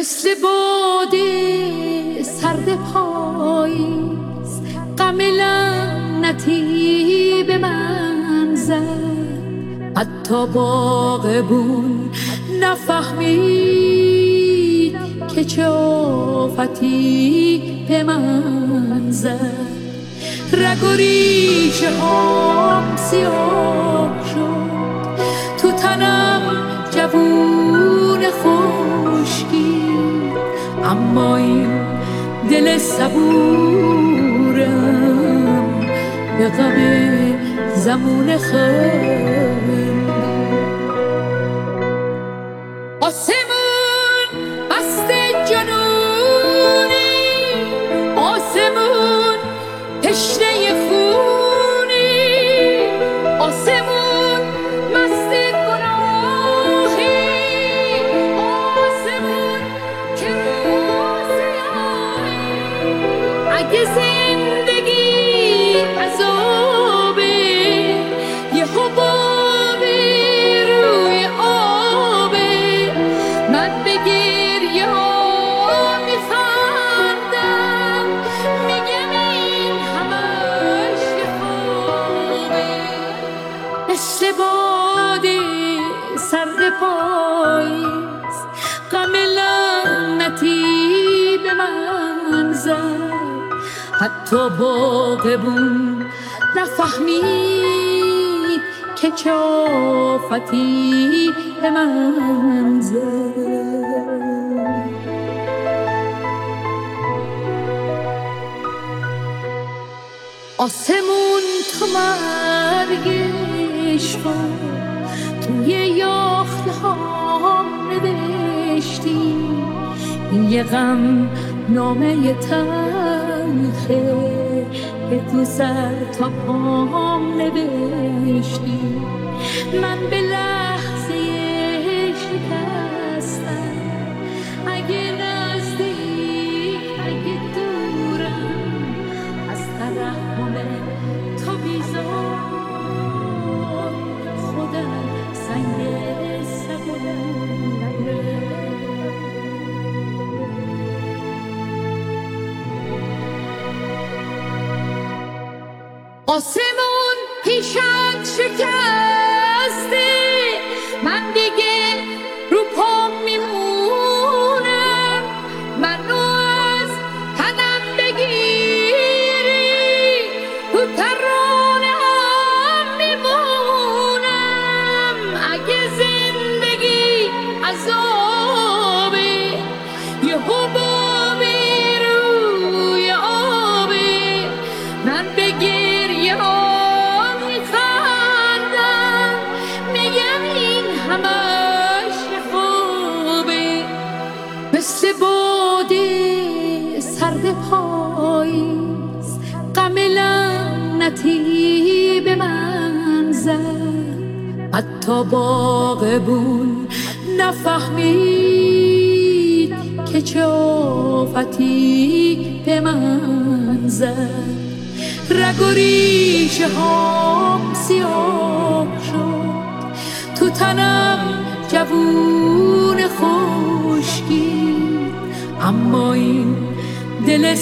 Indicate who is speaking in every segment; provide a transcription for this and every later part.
Speaker 1: مثل باد سرد پاییز غم لعنتی به من زد. حتی باغبون نفهمید که چه آفتی به من زد. رگ و ریشه هم سیاه شد، تو تنم جوون خشکی، اما این دل صبورم به غم زمون خیلی. آسمون مست جنونی، آسمون تشنه خونی، آسمون مست گناهی، آسمون که روزیایی. اگه زندگی عذابه، یه حبابی روی آبه، من به گریه ها میخندم، میگم این همش یه خوابه. مثل باد سرد پاییز غم لعنتی به من زد. حتی باغبون نفهمید که چه آفتی به من زد. آسمون تو مرگش رو توی یاخته ها نوشتی، این یه غم نامه تلخه که تو سر تا پام نوشتی. من به لحظه شکستم، اگه نزدیک اگه دورم، از ترحم تو بیزار خودم سنگ صبورم. آسمون پیشت شکسته، من دیگه رو پام میمونم، منو از تنم بگیری، تو ترانه هم میمونم. اگه زندگی عذابه، یه حبابی روی آبه، من بگیر میخندم، میگم این همش خوبه. مثل باد سرد پاییز غم لعنتی به من زد. حتی باغبون نفهمید که چه آفتی به من زد. رگ و ریشه هم سیاه شد، تو تنم جوون خشکی، اما این دل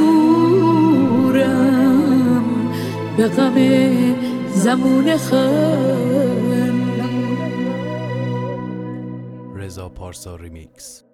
Speaker 1: صبورم به غم زمون خیلی.
Speaker 2: رضا پارسا ریمیکس.